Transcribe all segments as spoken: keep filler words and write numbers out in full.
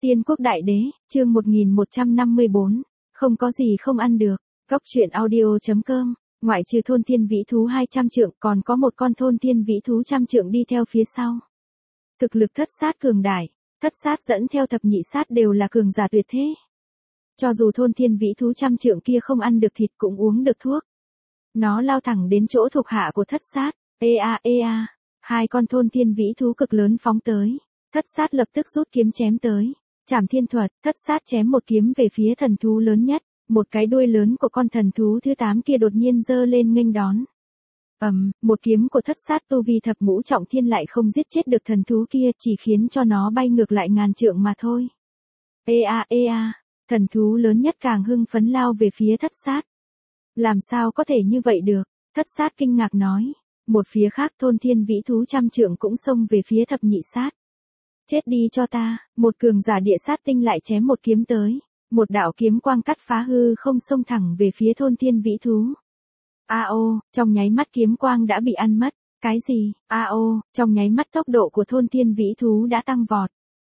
Tiên quốc đại đế, chương một nghìn một trăm năm mươi bốn, không có gì không ăn được. Góc truyện audio.com, ngoại trừ thôn thiên vĩ thú hai trăm trượng còn có một con thôn thiên vĩ thú trăm trượng đi theo phía sau. Thực lực thất sát cường đại, thất sát dẫn theo thập nhị sát đều là cường giả tuyệt thế. Cho dù thôn thiên vĩ thú trăm trượng kia không ăn được thịt cũng uống được thuốc. Nó lao thẳng đến chỗ thuộc hạ của thất sát, ê a ê a, hai con thôn thiên vĩ thú cực lớn phóng tới. Thất sát lập tức rút kiếm chém tới. Trảm thiên thuật, thất sát chém một kiếm về phía thần thú lớn nhất, một cái đuôi lớn của con thần thú thứ tám kia đột nhiên giơ lên nghênh đón. Ầm, um, một kiếm của thất sát tu vi thập ngũ trọng thiên lại không giết chết được thần thú kia, chỉ khiến cho nó bay ngược lại ngàn trượng mà thôi. Ê a ê a, thần thú lớn nhất càng hưng phấn lao về phía thất sát. Làm sao có thể như vậy được? Thất sát kinh ngạc nói. Một phía khác thôn thiên vĩ thú trăm trượng cũng xông về phía thập nhị sát. Chết đi cho ta, một cường giả địa sát tinh lại chém một kiếm tới, một đạo kiếm quang cắt phá hư không xông thẳng về phía thôn thiên vĩ thú. A ô, trong nháy mắt kiếm quang đã bị ăn mất, cái gì? A ô, trong nháy mắt tốc độ của thôn thiên vĩ thú đã tăng vọt.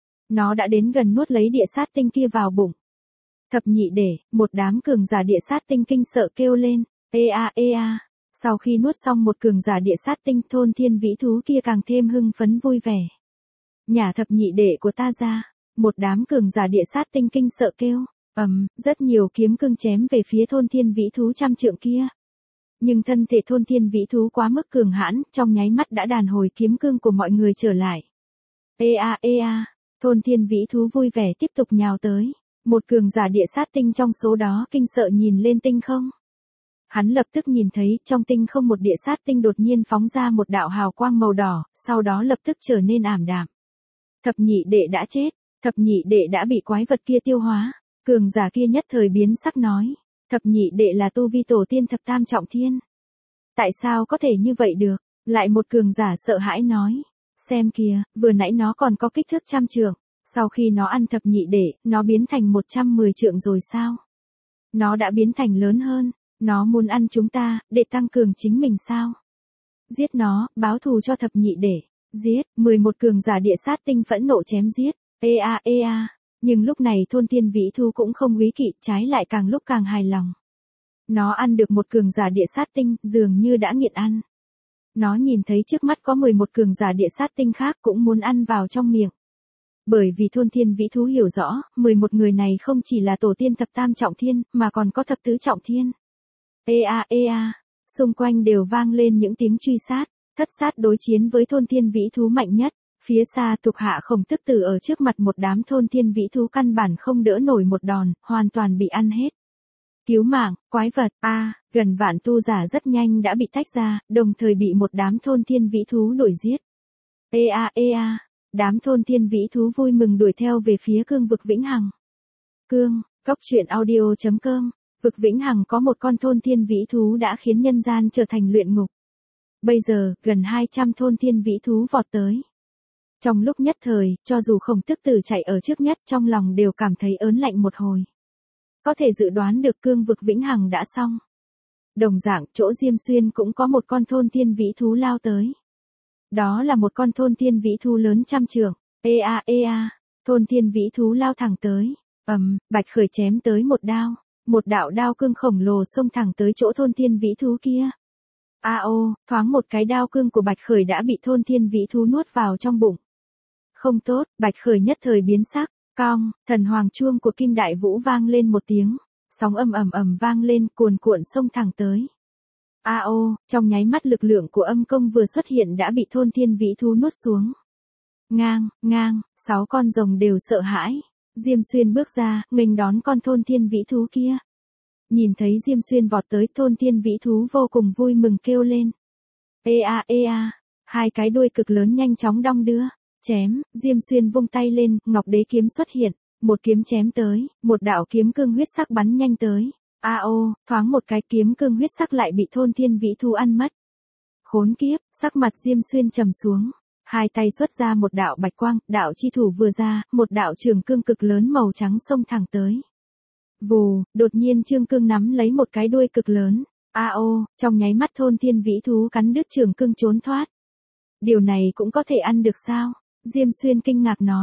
Nó đã đến gần nuốt lấy địa sát tinh kia vào bụng. Thập nhị để, một đám cường giả địa sát tinh kinh sợ kêu lên, ê a ê a. Sau khi nuốt xong một cường giả địa sát tinh, thôn thiên vĩ thú kia càng thêm hưng phấn vui vẻ. Nhà thập nhị đệ của ta ra, một đám cường giả địa sát tinh kinh sợ kêu, ầm, um, rất nhiều kiếm cương chém về phía thôn thiên vĩ thú trăm trượng kia. Nhưng thân thể thôn thiên vĩ thú quá mức cường hãn, trong nháy mắt đã đàn hồi kiếm cương của mọi người trở lại. Ê a ê a, thôn thiên vĩ thú vui vẻ tiếp tục nhào tới, một cường giả địa sát tinh trong số đó kinh sợ nhìn lên tinh không. Hắn lập tức nhìn thấy trong tinh không một địa sát tinh đột nhiên phóng ra một đạo hào quang màu đỏ, sau đó lập tức trở nên ảm đạm. Thập nhị đệ đã chết, thập nhị đệ đã bị quái vật kia tiêu hóa. Cường giả kia nhất thời biến sắc nói, thập nhị đệ là tu vi tổ tiên thập tam trọng thiên. Tại sao có thể như vậy được? Lại một cường giả sợ hãi nói, xem kìa, vừa nãy nó còn có kích thước trăm trượng, sau khi nó ăn thập nhị đệ, nó biến thành một trăm mười trượng rồi sao? Nó đã biến thành lớn hơn, nó muốn ăn chúng ta, để tăng cường chính mình sao? Giết nó, báo thù cho thập nhị đệ. Giết, mười một cường giả địa sát tinh phẫn nộ chém giết, ê a ê a, nhưng lúc này thôn thiên vĩ thú cũng không úy kỵ, trái lại càng lúc càng hài lòng. Nó ăn được một cường giả địa sát tinh, dường như đã nghiện ăn. Nó nhìn thấy trước mắt có mười một cường giả địa sát tinh khác cũng muốn ăn vào trong miệng. Bởi vì thôn thiên vĩ thú hiểu rõ, mười một người này không chỉ là tổ tiên thập tam trọng thiên, mà còn có thập tứ trọng thiên. Ê a ê a, xung quanh đều vang lên những tiếng truy sát. Thất sát đối chiến với thôn thiên vĩ thú mạnh nhất, phía xa thuộc hạ Khổng Tức Tử ở trước mặt một đám thôn thiên vĩ thú căn bản không đỡ nổi một đòn, hoàn toàn bị ăn hết. Cứu mạng, quái vật, a, à, gần vạn tu giả rất nhanh đã bị tách ra, đồng thời bị một đám thôn thiên vĩ thú đuổi giết. Ê a ê a, đám thôn thiên vĩ thú vui mừng đuổi theo về phía cương vực vĩnh hằng. Cương, góc truyện audio.com, vực vĩnh hằng có một con thôn thiên vĩ thú đã khiến nhân gian trở thành luyện ngục. Bây giờ, gần hai trăm thôn thiên vĩ thú vọt tới. Trong lúc nhất thời, cho dù Khổng Tức Tử chạy ở trước nhất, trong lòng đều cảm thấy ớn lạnh một hồi. Có thể dự đoán được cương vực vĩnh hằng đã xong. Đồng dạng, chỗ Diêm Xuyên cũng có một con thôn thiên vĩ thú lao tới. Đó là một con thôn thiên vĩ thú lớn trăm trượng. Ê a ê a, thôn thiên vĩ thú lao thẳng tới. Ầm, um, Bạch Khởi chém tới một đao. Một đạo đao cương khổng lồ xông thẳng tới chỗ thôn thiên vĩ thú kia. A ô, thoáng một cái đao cương của Bạch Khởi đã bị thôn thiên vĩ thú nuốt vào trong bụng. Không tốt, Bạch Khởi nhất thời biến sắc, cong, thần hoàng chuông của Kim Đại Vũ vang lên một tiếng, sóng âm ầm ầm vang lên, cuồn cuộn xông thẳng tới. A ô, trong nháy mắt lực lượng của âm công vừa xuất hiện đã bị thôn thiên vĩ thú nuốt xuống. Ngang, ngang, sáu con rồng đều sợ hãi. Diêm Xuyên bước ra, nghênh đón con thôn thiên vĩ thú kia. Nhìn thấy Diêm Xuyên vọt tới, thôn thiên vĩ thú vô cùng vui mừng kêu lên. Ê a ê a, hai cái đuôi cực lớn nhanh chóng đong đưa, chém, Diêm Xuyên vung tay lên, ngọc đế kiếm xuất hiện, một kiếm chém tới, một đạo kiếm cương huyết sắc bắn nhanh tới. A ô, thoáng một cái kiếm cương huyết sắc lại bị thôn thiên vĩ thú ăn mất. Khốn kiếp, sắc mặt Diêm Xuyên trầm xuống, hai tay xuất ra một đạo bạch quang, đạo chi thủ vừa ra, một đạo trường cương cực lớn màu trắng xông thẳng tới. Vù, đột nhiên Trương Cương nắm lấy một cái đuôi cực lớn. A ô, trong nháy mắt thôn thiên vĩ thú cắn đứt trường cương trốn thoát. Điều này cũng có thể ăn được sao? Diêm Xuyên kinh ngạc nói.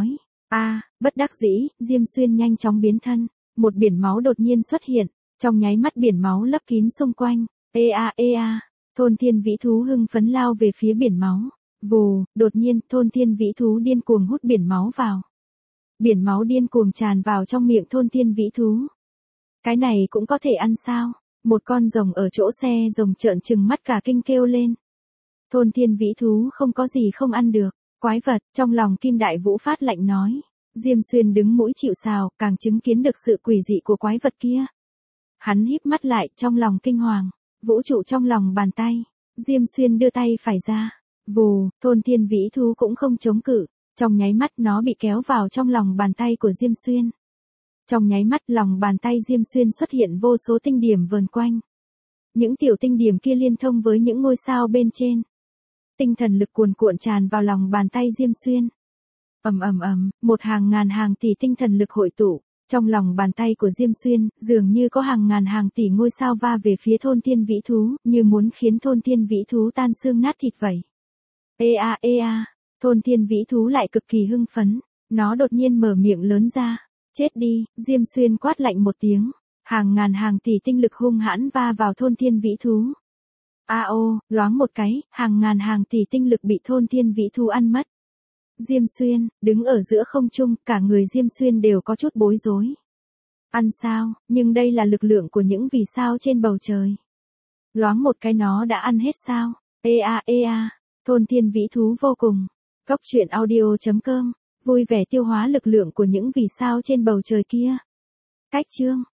A, bất đắc dĩ, Diêm Xuyên nhanh chóng biến thân. Một biển máu đột nhiên xuất hiện, trong nháy mắt biển máu lấp kín xung quanh. Ê a ê a, thôn thiên vĩ thú hưng phấn lao về phía biển máu. Vù, đột nhiên, thôn thiên vĩ thú điên cuồng hút biển máu vào. Biển máu điên cuồng tràn vào trong miệng thôn thiên vĩ thú. Cái này cũng có thể ăn sao? Một con rồng ở chỗ xe rồng trợn trừng mắt cả kinh kêu lên. Thôn thiên vĩ thú không có gì không ăn được. Quái vật, trong lòng Kim Đại Vũ phát lạnh nói. Diêm Xuyên đứng mũi chịu sào, càng chứng kiến được sự quỷ dị của quái vật kia. Hắn híp mắt lại, trong lòng kinh hoàng. Vũ trụ trong lòng bàn tay. Diêm Xuyên đưa tay phải ra. Vù, thôn thiên vĩ thú cũng không chống cự. Trong nháy mắt nó bị kéo vào trong lòng bàn tay của Diêm Xuyên. Trong nháy mắt lòng bàn tay Diêm Xuyên xuất hiện vô số tinh điểm vờn quanh. Những tiểu tinh điểm kia liên thông với những ngôi sao bên trên. Tinh thần lực cuồn cuộn tràn vào lòng bàn tay Diêm Xuyên. Ầm ầm ầm, một hàng ngàn hàng tỷ tinh thần lực hội tụ, trong lòng bàn tay của Diêm Xuyên, dường như có hàng ngàn hàng tỷ ngôi sao va về phía thôn thiên vĩ thú, như muốn khiến thôn thiên vĩ thú tan xương nát thịt vậy. Ê a ê a, thôn thiên vĩ thú lại cực kỳ hưng phấn, nó đột nhiên mở miệng lớn ra. Chết đi, Diêm Xuyên quát lạnh một tiếng, hàng ngàn hàng tỷ tinh lực hung hãn va vào thôn thiên vĩ thú. A ô, loáng một cái, hàng ngàn hàng tỷ tinh lực bị thôn thiên vĩ thú ăn mất. Diêm Xuyên, đứng ở giữa không trung, cả người Diêm Xuyên đều có chút bối rối. Ăn sao, nhưng đây là lực lượng của những vì sao trên bầu trời. Loáng một cái nó đã ăn hết sao? Ê a ê a, thôn thiên vĩ thú vô cùng. Góc truyện audio chấm com, vui vẻ tiêu hóa lực lượng của những vì sao trên bầu trời kia. Cách chương